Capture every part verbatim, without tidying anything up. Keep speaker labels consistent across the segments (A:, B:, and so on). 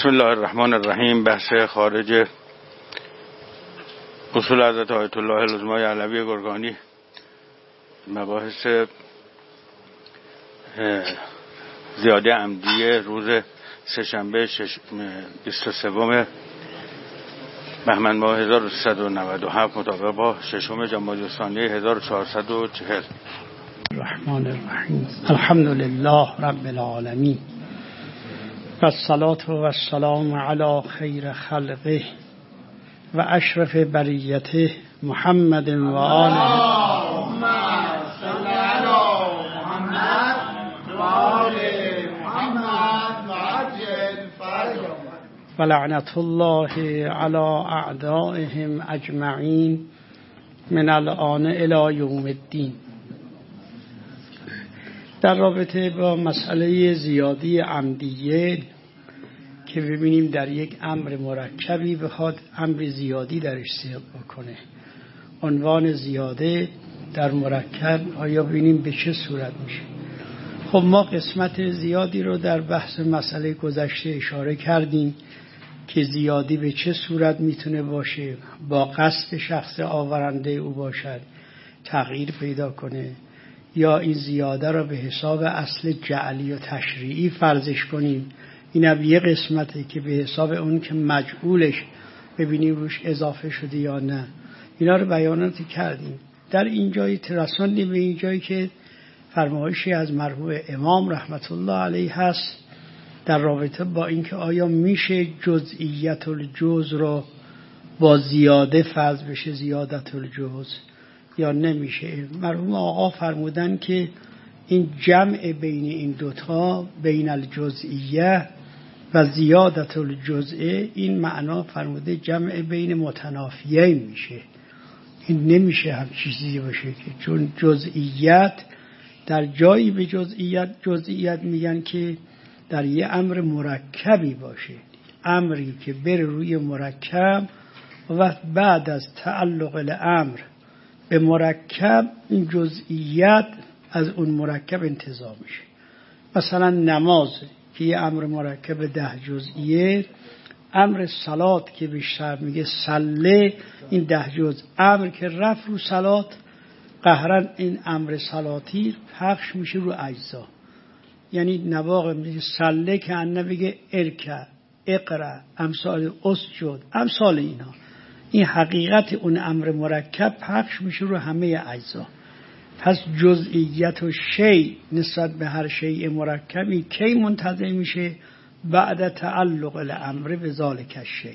A: بسم الله الرحمن الرحیم. بحث خارج اصول حضرت آیت الله العظمی علوی گرگانی، مباحث زیاده عمدی روز سه‌شنبه بیست و سوم بهمن ماه هزار و سیصد و نود و هفت مطابق با ششم جمادی الثانی هزار و چهارصد و چهل.
B: الرحمن الرحیم. الحمد لله رب العالمین و الصلاة و السلام علی خیر خلقه و اشرف بریته محمد و آله.
C: اللهم صل علی محمد و آل محمد و عجل فرجهم
B: و لعنت الله علی اعدائهم اجمعین من الآن الی یوم الدین. در رابطه با مسئله زیادی عمدیه که ببینیم در یک امر مرکبی بخواد امر زیادی درش زیاد بکنه، عنوان زیاده در مرکب آیا ببینیم به چه صورت میشه. خب ما قسمت زیادی رو در بحث مسئله گذشته اشاره کردیم که زیادی به چه صورت میتونه باشه، با قصد شخص آورنده او باشد، تغییر پیدا کنه، یا این زیاده را به حساب اصل جعلی و تشریعی فرضش کنیم. این هم یه قسمته که به حساب اون که مجعولش ببینیم روش اضافه شده یا نه. اینا رو بیاناتی کردیم. در این جایی ترساندیم به این جایی که فرمایشی از مرحوم امام رحمت الله علیه هست در رابطه با اینکه آیا میشه جزئیت الجز رو با زیاده فرض بشه زیادت الجز یا نمیشه. مرحوم آقا فرمودن که این جمع بین این دوتا، بین الجزئیه و زیادت الجزئه، این معنا فرموده جمع بین متنافیه میشه. این نمیشه هم چیزی باشه که چون جزئیت در جایی به جزئیت جزئیت میگن که در یه امر مرکبی باشه، امری که بره روی مرکب و بعد از تعلق الامر به مرکب این جزئیات از اون مرکب انتزاع میشه. مثلا نماز که یه امر مرکب ده جزئیه، امر صلات که بیشتر میگه صله، این ده جزء، امر که رفت رو صلات قهرن این امر صلاتی پخش میشه رو اجزا. یعنی نواق میگه صله که انه بگه ارکع، اقرا، امثال اسجد، امثال اینا. این حقیقت اون امر مرکب پخش میشه رو همه اجزا. پس جزئیت و شیء نسبت به هر شیء مرکبی کی منتظر میشه؟ بعد تعلق الامر به ذالک الشیء.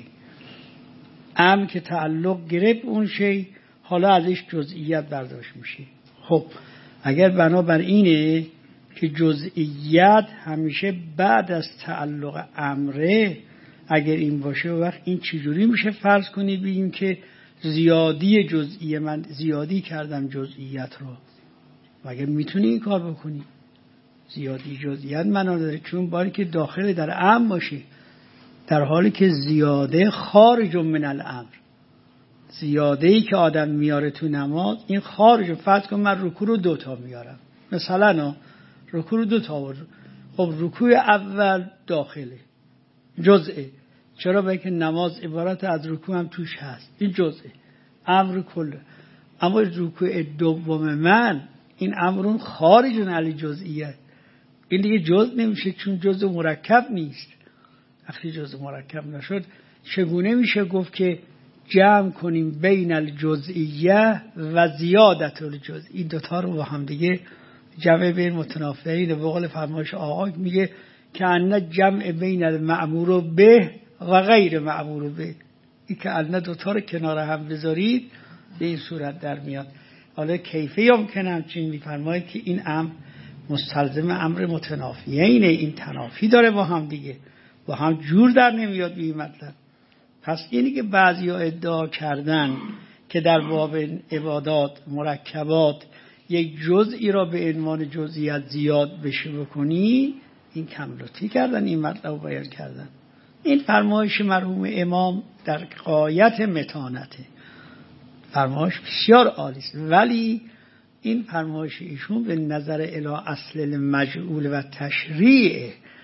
B: امر که تعلق گرفت اون شیء، حالا ازش جزئیت برداشت میشه. خب اگر بنابر اینه که جزئیت همیشه بعد از تعلق امره، اگر این باشه وقت این چجوری میشه فرض کنی بگیم که زیادی جزئیه، من زیادی کردم جزئیت رو؟ مگه میتونی این کار بکنی؟ زیادی جزئیت معنا داره چون باری که داخل در امر باشه، در حالی که زیاده خارج من الامر، زیاده‌ای که آدم میاره تو نماز این خارج. فرض کن من رکوع رو دو تا میارم، مثلا رکوع رو دو تا آورد، خب رکوع اول داخله جزئه، چرا؟ برای که نماز عبارت از رکوع هم توش هست، این جزئه، امر کله. اما رکوع دوم من این امرون خارجون علی جزئیه، این دیگه جزء نمیشه چون جزء مرکب نیست. وقتی جزء مرکب نشد چگونه میشه گفت که جمع کنیم بین الجزئیه و زیادت الجزء؟ این دوتا رو با هم دیگه جمع بین متنافیین. به قول فرمایش آقا میگه که ان جمع بین المأمور به و غیر مأمور به، این که ان دوتا رو کنار هم بذارید به این صورت در میاد. حالا کیفه یمکن همچین میفرماید که این امر مستلزم امر متنافیینه، این تنافی داره با هم دیگه، با هم جور در نمیاد به این مطلب. پس اینی که بعضی ها ادعا کردن که در باب عبادات مرکبات یک جزئی را به عنوان جزئیات زیاد بشه بکنی، این کملوتی کردن، این مطلب رو بیان کردن. این فرمایش مرحوم امام در غایت متانته، فرمایش بسیار عالی است، ولی این فرمایش ایشون به نظر الی اصل المجعول و تشریع،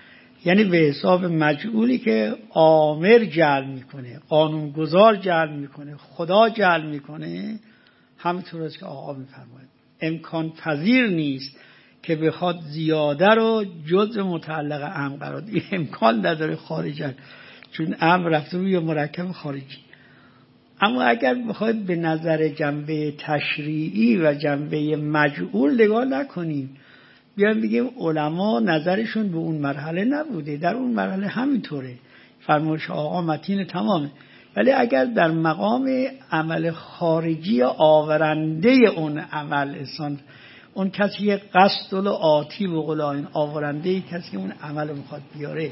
B: یعنی به حساب مجعولی که آمر جعل میکنه، قانونگذار جعل میکنه، خدا جعل میکنه، همینطور است که آقا میفرماید امکان پذیر نیست که بخواد زیاده رو جزء متعلق امر قرار ده. امکان نداره خارجن، چون امر رفته روی مرکب خارجی. اما اگر بخواید به نظر جنبه تشریعی و جنبه مجعول نگاه نکنیم، بیایم بگیم علما نظرشون به اون مرحله نبوده، در اون مرحله همینطوره، فرمایش آقا متین تمامه. ولی اگر در مقام عمل خارجی آورنده اون عمل انسان، اون کسی که قصد و آتی و قلائن آورنده، کسی که اون عمل میخواد بیاره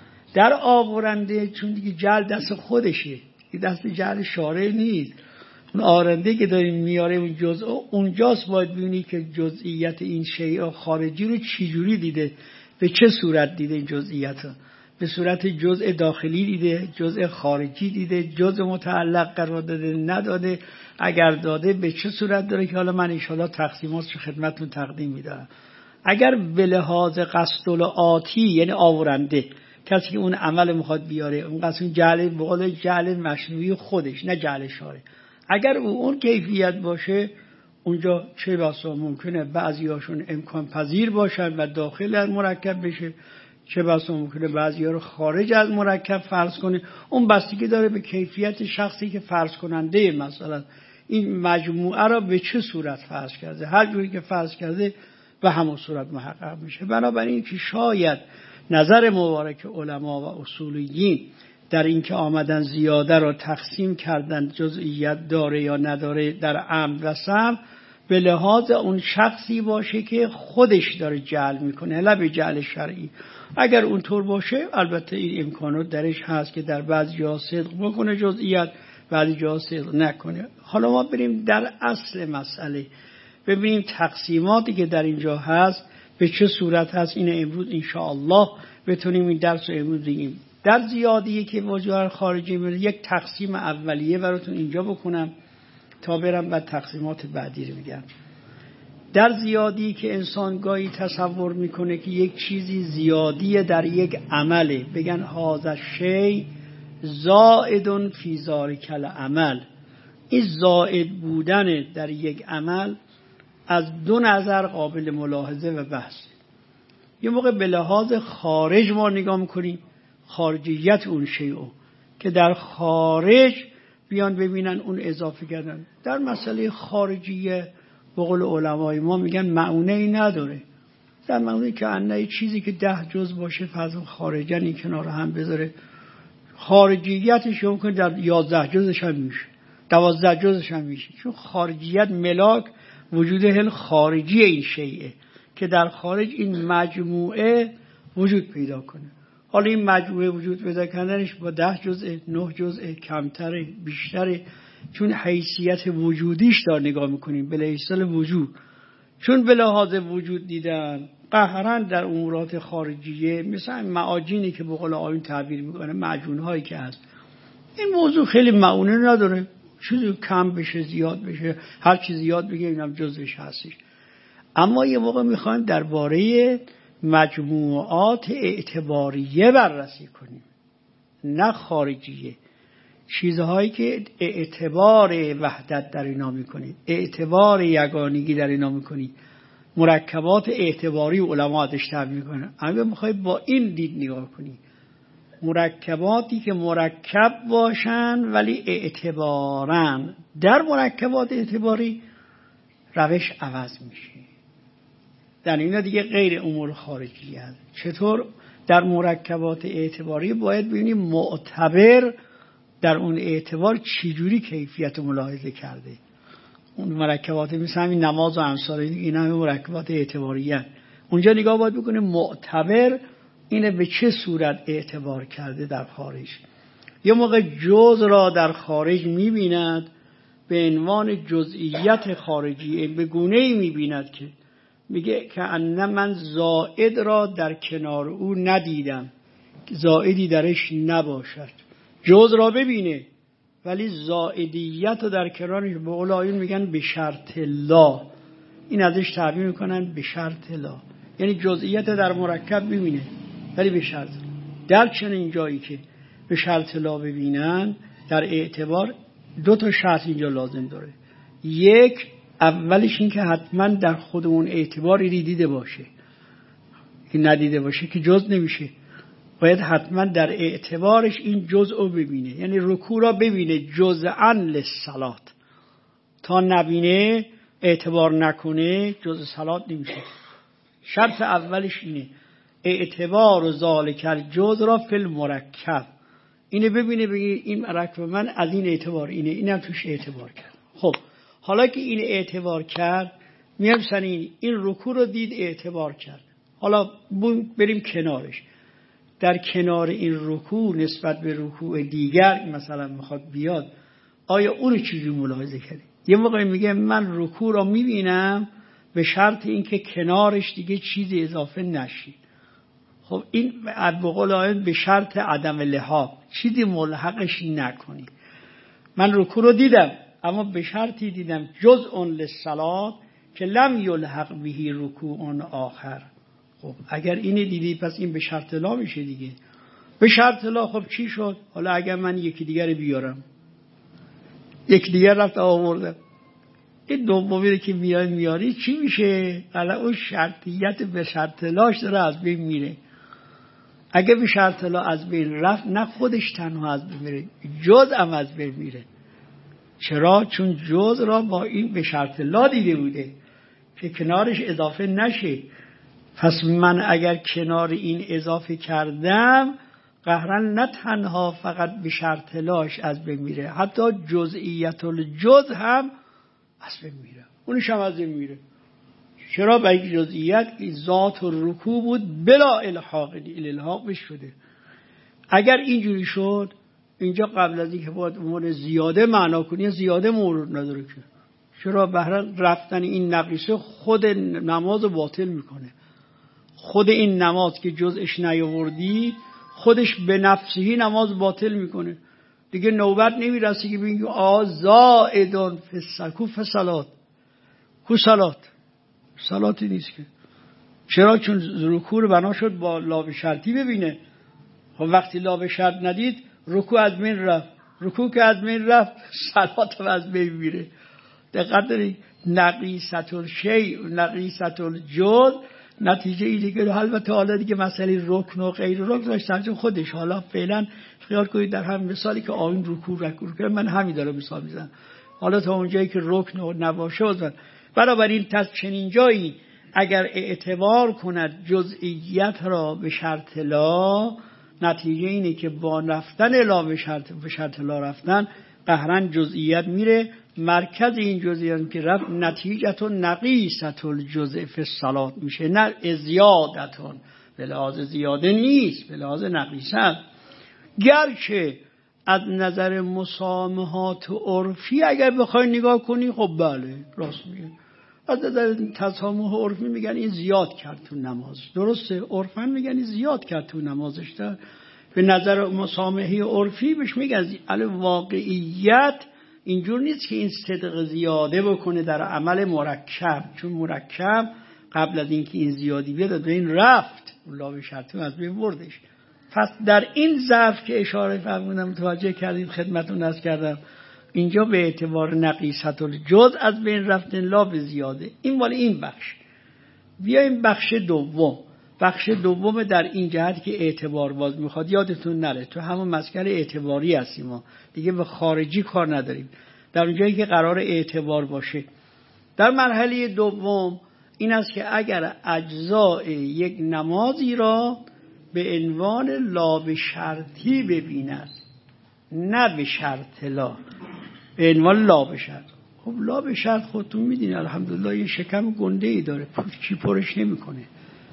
B: در آورنده، چون دیگه جعل دست خودشه، دست جعل شارع نیست، اون آورنده که داریم میاره اون جزء، اونجاست باید ببینی که جزئیت این شیء خارجی رو چجوری دیده، به چه صورت دیده این جزئیت رو، به صورت جزء داخلی دیده، جزء خارجی دیده، جزء متعلق قرار داده نداده، اگر داده به چه صورت داره که حالا من انشاءالله تقسیماتش خدمتتون تقدیم میدارم. اگر به لحاظ قصد آتی یعنی آورنده، کسی که اون عمل میخواد بیاره، اون قسم جعل به قول جعل مشروعی خودش نه جعل شارع، اگر او اون کیفیت باشه، اونجا چه بسا ممکنه بعضی هاشون امکان پذیر باشن و داخل از مرکب بشه، چه بسا ممکنه بعضی ها رو خارج از مرکب فرض کنه. اون بستگی داره به کیفیت شخصی که فرض کننده مثلا این مجموعه را به چه صورت فرض کرده، هر جوری که فرض کرده به همون صورت محقق میشه. بنابراین که شاید نظر مبارک علما و اصولیین در این که آمدن زیاده را تقسیم کردن جزئیت داره یا نداره در عمد و سم، به لحاظ اون شخصی باشه که خودش داره جعل میکنه، نه به جعل شرعی. اگر اونطور باشه البته این امکانات درش هست که در بعضی جاها صدق بکنه جزئیت، بعضی جاها صدق نکنه. حالا ما بریم در اصل مسئله، ببینیم تقسیماتی که در اینجا هست به چه صورت هست. این امروز انشاءالله بتونیم این درس رو امروز بگیم. در زیادی که وجوه خارجی میره، یک تقسیم اولیه براتون اینجا بکنم تا برم بعد تقسیمات بعدی رو بگم. در زیادی که انسان گاهی تصور میکنه که یک چیزی زیادیه در یک عمله، بگن هذا شی زائد فی ذلک العمل، این زائد بودن در یک عمل از دو نظر قابل ملاحظه و بحث. یه موقع به لحاظ خارج ما نگاه میکنیم، خارجیت اون شیء که در خارج بیان ببینن اون اضافه کردن. در مسئله خارجیه به قول علمای ما میگن معونه ای نداره، در معنی که انه چیزی که ده جز باشه فرض خارجن این کنار هم بذاره، خارجیتش ممکن در یازده جزش هم میشه، دوازده جزش هم میشه، چون خارجیت ملاک وجود هل خارجی این شیء که در خارج این مجموعه وجود پیدا کنه. حالا این مجموعه وجود پیدا کردنش با ده جزء، نه جزء، کمتره، بیشتره، چون حیثیت وجودیش دار نگاه میکنیم به لحاظ وجود، چون به لحاظ وجود دیدن قهرا در امورات خارجیه مثلا معاجینی که به قول آیون تعبیر میکنه، معجونهایی که هست، این موضوع خیلی معونه نداره، چیزی کم بشه زیاد بشه، هر چیز زیاد بگه اینم جزش هستش. اما یه موقع میخوایم درباره مجموعات اعتباریه بررسی کنیم، نه خارجیه، چیزهایی که اعتبار وحدت در اینا میکنید، اعتبار یگانگی در اینا میکنید، مرکبات اعتباری علما ازش تعبیر میکنن. اگه میخواید با این دید نگاه کنید، مرکباتی که مرکب باشن ولی اعتبارن، در مرکبات اعتباری روش عوض میشه، در اینا دیگه غیر امور خارجی هست. چطور؟ در مرکبات اعتباری باید ببینیم معتبر در اون اعتبار چجوری کیفیت ملاحظه کرده. اون مرکبات مثل همین نماز و امثال این همه مرکبات اعتباری هست. اونجا نگاه باید بکنیم معتبر اینه به چه صورت اعتبار کرده در خارج. یه موقع جز را در خارج میبیند به عنوان جزئیت خارجی، به گونه‌ای میبیند که میگه که ان من زائد را در کنار او ندیدم، زائدی درش نباشد. جز را ببینه ولی زائدیت رو در کنارش، به قول آیون میگن به شرط لا، این ازش تعبیر میکنن به شرط لا، یعنی جزئیت در مرکب ببینه ولی به شرط در چنین جایی که به شرط لا ببینن در اعتبار دو تا شرط اینجا لازم داره. یک، اولش این که حتما در خود اون اعتباری دیده باشه، که ندیده باشه که جز نمیشه. باید حتما در اعتبارش این جزء رو ببینه، یعنی رکوع را ببینه جزءاً للصلات. تا نبینه اعتبار نکنه جزء صلات نمیشه. شرط اولش اینه اعتبار و ذالک الجزء را فی المرکب، اینه ببینه بگه این مرکب من از این اعتبار اینه، اینم توش اعتبار کرد. خب حالا که این اعتبار کرد میام سنین این رکوع رو دید اعتبار کرد، حالا بریم کنارش. در کنار این رکوع نسبت به رکوع دیگر مثلا میخواد بیاد، آیا اونو چیزی ملاحظه کردی؟ یه موقع میگه من رکوع رو میبینم به شرط اینکه کنارش دیگه چیزی اضافه نشی. خب این به قول آیت به شرط عدم لحاق، چیزی ملحقش نکنی. من رکوع رو دیدم اما به شرطی دیدم جزء للصلات که لم یلحق بهی رکوع آخر. خب اگر اینه دیدی پس این به شرط لا میشه دیگه. به شرط لا خب چی شد؟ حالا اگر من یکی دیگر بیارم، یکی دیگر رفت آوردم، این دومی رو که میای میاری چی میشه؟ حالا اون شرطیت به شرط لاش داره از بین میره. اگه به شرط لا از بین رفت نه خودش تنها از بین میره، جز هم از بین میره. چرا؟ چون جز را با این به شرط لا دیده بوده که کنارش اضافه نشه. پس من اگر کنار این اضافه کردم قهرن نه تنها فقط به شرط لاش از بین میره، حتی جزئیت الجز هم از بین میره، اونش هم از بین میره. چرا؟ به این جزئیت ذات الرکوع بود بلا الحاق، الحاق بش شده. اگر اینجوری شد اینجا قبل از اینکه باید امور زیاده معنا کنی زیاده مورد نداره که. چرا؟ بهرن رفتن این نقیصه خود نماز باطل میکنه. خود این نماز که جزءش نیاوردی خودش به نفسهی نماز باطل میکنه دیگه. نوبت نمیرسه که بگی آ زائدون فسکو فصلات، کو صلات؟ صلاتی نیست که. چرا؟ چون رکوع بنا شد با لا به شرطی ببینه. خب وقتی لا به شرط ندید رکوع از بین رفت، رکوع که از بین رفت صلات هم از بین میره. دقت دارید؟ نقیصت الشیء نقیصت الجز نتیجه اینه که البته حالا دیگه مسئله رکن و غیر رکن داشتن خودش. حالا فعلا خیال کنید در همین مثالی که آیین رکوع رکوع کرد من همین دارم مثال میزنم، حالا تا اونجایی که رکن و نباشه وزن. بنابراین تا چنین جایی اگر اعتبار کند جزئیت را به شرط لا، نتیجه اینه که با رفتن لا به شرط به شرط لا رفتن قهرن جزئیت میره. مرکز این جزئیات که رفت نتیجه نقیصت الجزء فی الصلات میشه، نه زیادتون، به لحاظ زیاده نیست، به لحاظ نقیصت. گرچه از نظر مسامحات و عرفی اگر بخوای نگاه کنی خب بله راست میگه، از نظر تسامح عرفی میگن این زیاد کرد تو نماز، درسته؟ عرفا میگن این زیاد کرد تو نمازش. تا به نظر مسامحی عرفی بهش میگن علی واقعیت اینجور نیست که این صدق زیاده بکنه در عمل مرکب، چون مرکب قبل از اینکه این زیادی بیاد این رفت الله به شرطی از بین بردش. پس در این ظرف که اشاره فرمودم متوجه کردید خدمتتون عرض کردم اینجا به اعتبار نقیصت الجز از بین رفتن لا به زیاده. این مال این بخش. بیایم بخش دوم. بخش دوم در این جهت که اعتبار باز میخواد یادتون نره تو همون مسئله اعتباری هستیم ما دیگه، به خارجی کار نداریم. در اونجایی که قرار اعتبار باشه در مرحله دوم این است که اگر اجزاء یک نمازی را به عنوان لا به شرطی ببیند، نه به شرط لا، به عنوان لا به شرط. خب لا به شرط خودتون میدین الحمدلله یه شکم گنده ای داره، چی پرش نمیکنه.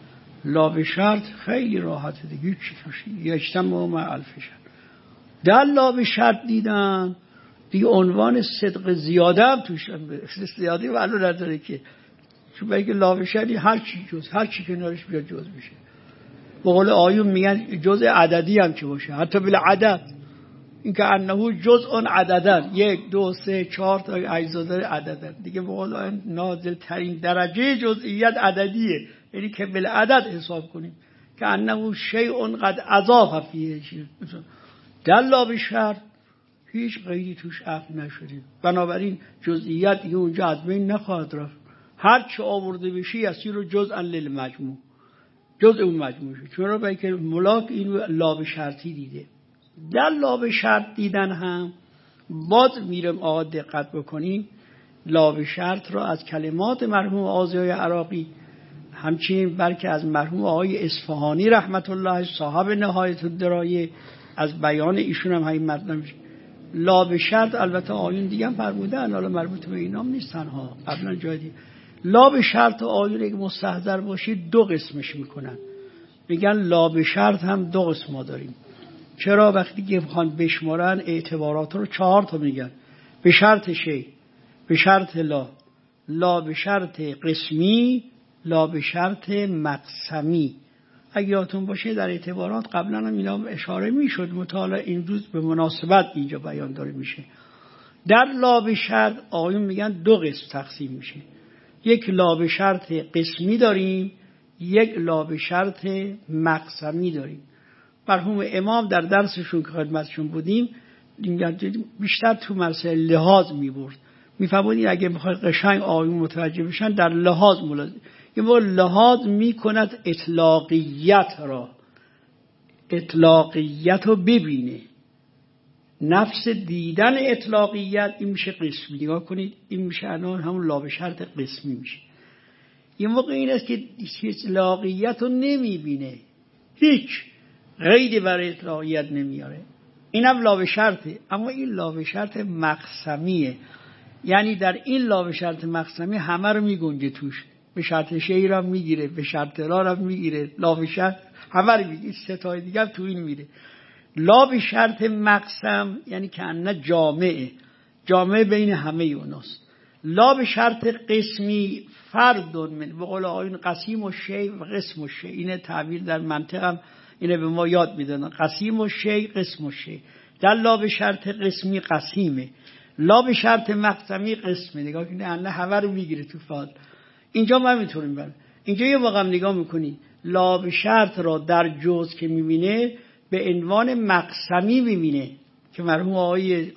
B: لا به شرط خیلی راحته دیگه، چی توشی یجتمع مع الفشل. در لا به شرط دیدن دیگه عنوان صدق زیاده هم توش زیاده معلوم نداره که، چون بگه لا به شرطی هر چی جز، هر چی کنارش بیاد جز میشه. به قول آیون میگن جز عددی هم که باشه، حتی بلا عدد، این که انه جزء عددن، یک دو سه چهار تا اجزا داره عددن دیگه. به قول آیون نازل ترین درجه جزئیت عددیه، یعنی که بلا عدد حساب کنیم که انه شیء قد اضاف فیه، در لاب شرط هیچ قیدی توش عقد نشده، بنابراین جزئیات دیگه اونجا از بین نخواهد رفت. هر چه آورده بشی یصیر جزءا للمجموع، جزء اون مجموع شد. چرا؟ برای که ملاک این لاب شرطی دیده. در لاب شرط دیدن هم باز میرم آقا دقت بکنیم، لاب شرط را از کلمات مرحوم آزیای عراقی، همچنین بلکه از مرحوم آقای اصفهانی رحمت الله صاحب نهایت الدرایه، از بیان ایشون هم همین مطلب. لاب شرط البته آیون دیگه هم فرمودن، حالا مربوط به اینام نیستن ها، قبلا جای دیگه. لاب شرط آیون اگه مستحضر باشید دو قسمش میکنن، میگن لاب شرط هم دو قسم ما داریم. چرا؟ وقتی که بخوان بشمارن اعتبارات رو چهار تا میگن، به شرط شی، به شرط لا، لا به شرط قسمی، لا به شرط مقسمی. اگه یادتون باشه در اعتبارات قبلا هم اینا اشاره میشد، مطالعه این روز به مناسبت اینجا بیان داره میشه. در لا به شرط آیون میگن دو قسم تقسیم میشه، یک لا به شرط قسمی داریم، یک لا به شرط مقسمی داریم. مرحوم امام در درسشون که خدمتشون بودیم بیشتر تو مسئله لحاظ میبرد، میفهمونید اگه بخواد قشنگ آیون متوجه بشن در لحاظ ملازم، یه موقع لحاظ میکند اطلاقیت را، اطلاقیت رو ببینه، نفس دیدن اطلاقیت این میشه قسمی. نگاه کنید این میشه الان همون لا به شرط قسمی میشه. یه موقع این است که اطلاقیت رو نمیبینه، هیچ قیدی برای اطلاقیت نمیاره، اینم لا به شرطه، اما این لا به شرط مقسمیه، یعنی در این لا به شرط مقسمی همه رو میگنجه توش، به شرط شعر هم میگیره، به شرط را هم میگیره، لا به شرط همه رو میگیره، ستای دیگه تو این میره. لا به شرط مقسم یعنی که انه جامعه، جامعه بین همه اوناست. لا به شرط قسمی فرد من، به قول آیون قسیم و شی و قسم و شی، اینه تعبیر در منطق هم اینه به ما یاد میدن، قسیم و شی قسم و شی. در لا به شرط قسمی قسیمه، لا به شرط مقسمی قسمه. نگاه کنید انه همه رو میگیره تو فال. اینجا ما میتونیم برم اینجا یه واقعا نگاه میکنید لا به شرط را در جز که میبینه به عنوان مقسمی میبینه که مرحوم آقای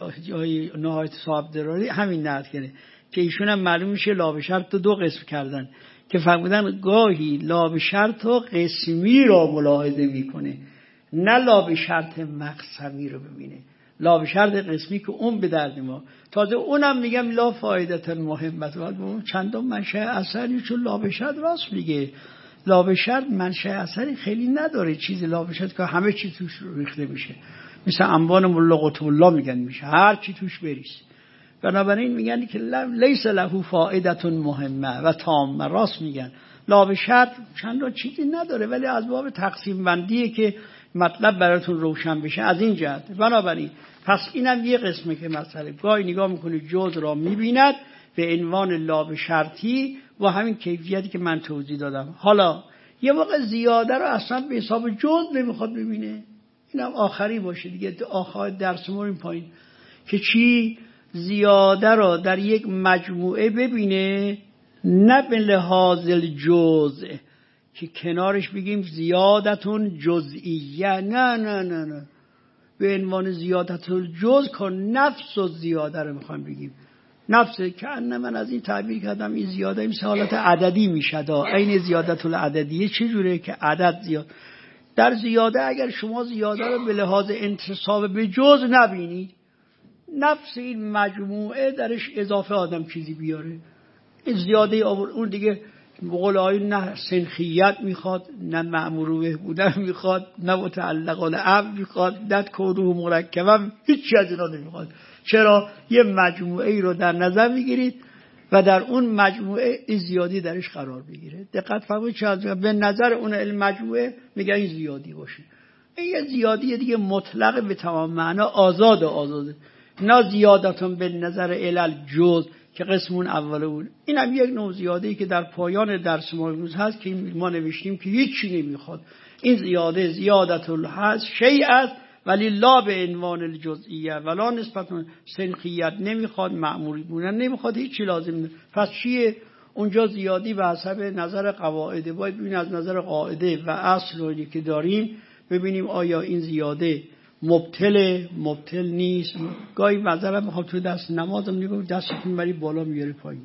B: نهایت صاحب دراری همین نهت کنه که ایشون هم معلوم میشه لا به شرط رو دو قسم کردن که فرمودن گاهی لا به شرط و قسمی را ملاحظه میکنه، نه لا به شرط مقسمی رو ببینه. لا به شرط قسمی که اون به درد ما، تازه اونم میگم لا فایدت مهمت، ولی چندان منشأ اثری، چون لا به شرط راست میگه، لا به شرط منشأ اثری خیلی نداره، چیزی لا به شرط که همه چی توش ریخته میشه، مثل انبان ملا قطب الله میگن میشه هر چی توش بریز. بنابراین میگن که لیس له فایدت مهمه و تام، راست میگن لا به شرط چندان چیزی نداره، ولی از باب تقسیم بندیه که مطلب براتون روشن بشه از این جهت. بنابراین پس اینم یه قسمه که مسئله گاهی نگاه میکنید جز را میبیند به عنوان لا به شرطی و همین کیفیتی که من توضیح دادم. حالا یه موقع زیاده رو اصلا به حساب جز نمیخواد ببینه، اینم آخری باشه دیگه، آخر درس ما این پایین که چی زیاده رو در یک مجموعه ببینه، نه به لحاظ الجزء که کنارش بگیم زیادتون جزئیه، نه نه نه نه، به عنوان زیادت الجزء کن، نفس و زیاده رو میخوام بگیم. نفس که ان من از این تعبیر کردم این زیاده این حالت عددی میشد، این زیادت العددیه چجوره که عدد زیاد. در زیاده اگر شما زیاده رو به لحاظ انتصاب به جزء نبینید، نفس این مجموعه درش اضافه آدم چیزی بیاره، این زیاده اون دیگه بقول آیون نه سنخیت میخواد، نه مأمور بودن میخواد، نه متعلق الامر میخواد، نه کونه مرکبه، هیچ از اینا نمیخواد. چرا؟ یه مجموعه ای رو در نظر میگیرید و در اون مجموعه این زیادی درش قرار بگیره. دقت فرمایید چه از به نظر اون المجموعه میگه این زیادی باشه، این یه زیادی دیگه مطلق به تمام معنا آزاد آزاده، نه زیادتون به نظر علل جز که قسمون اوله بود. این هم یک نوع زیاده‌ای که در پایان درس ما امروز هست که ما نوشتیم که هیچی نمیخواد. این زیاده زیادت الحظ شیء است ولی لا به عنوان الجزئیه ولا نسبت سنخیت نمیخواد، مأموری بودن نمیخواد، هیچی لازم نیست. پس چیه؟ اونجا زیادی به حسب نظر قواعده، باید ببینیم از نظر قاعده و اصل و که داریم ببینیم آیا این زیاده مبتل مبتل نیست. گاهی مثلا میخوام تو دست نمازم نگاه دستتون بری بالا میاره پایین،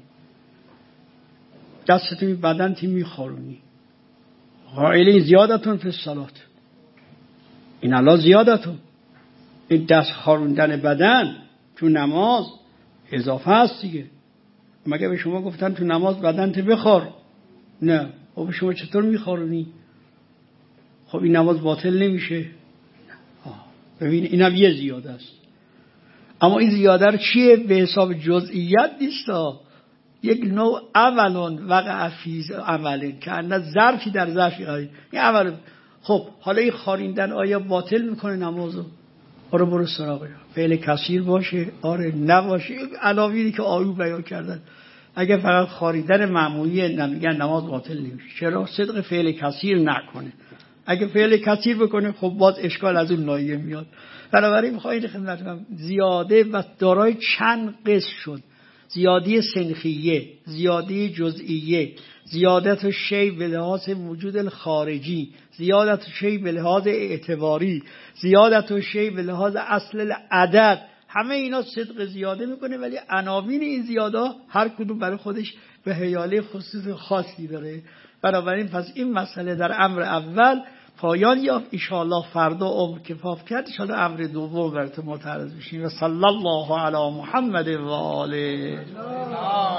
B: دستتون بدن تی میخارونی، قائلین زیادتون فی الصلاة، این الله زیادتون، این دست خاروندن بدن تو نماز اضافه هست دیگه. مگه به شما گفتن تو نماز بدن تی بخار؟ نه. خب شما چطور میخارونی؟ خب این نماز باطل نمیشه. ببین اینم یه زیاده است، اما این زیاده رو چیه؟ به حساب جزئیات نیستا، یک نوع عملون وقع فیز عملین که انداز ظرفی در ظرفی قراری این عمل. خب حالا این خاریندن آیا باطل میکنه نمازو؟ آره برو سراغه. فعل کثیر باشه آره نباشه، عناوینی که آیو بیان کردن. اگه فقط خاریدن معمولی نمیگن نماز باطل نمیشه. چرا؟ صدق فعل کثیر نکنه. اگه فعل کثیر بکنه خب باز اشکال از اون نایه میاد. بنابراین میخواید خدمتتون زیاده و دارای چند قسم شد: زیادی سنخیه، زیادی جزئیه، زیادت شی به لحاظ وجود الخارجی، زیادت شی به لحاظ اعتباری، زیادت شی به لحاظ اصل العدد. همه اینا صدق زیاده میکنه، ولی عناوین این زیاده هر کدوم برای خودش به حیاله خصوص خاصی داره. بنابراین پس این مسئله در امر اول پایان یافت. انشاءالله فردا عمر کفاف کرد، انشاءالله امر دوم براتون متعرض بشیم. و صلی الله علی محمد و آله.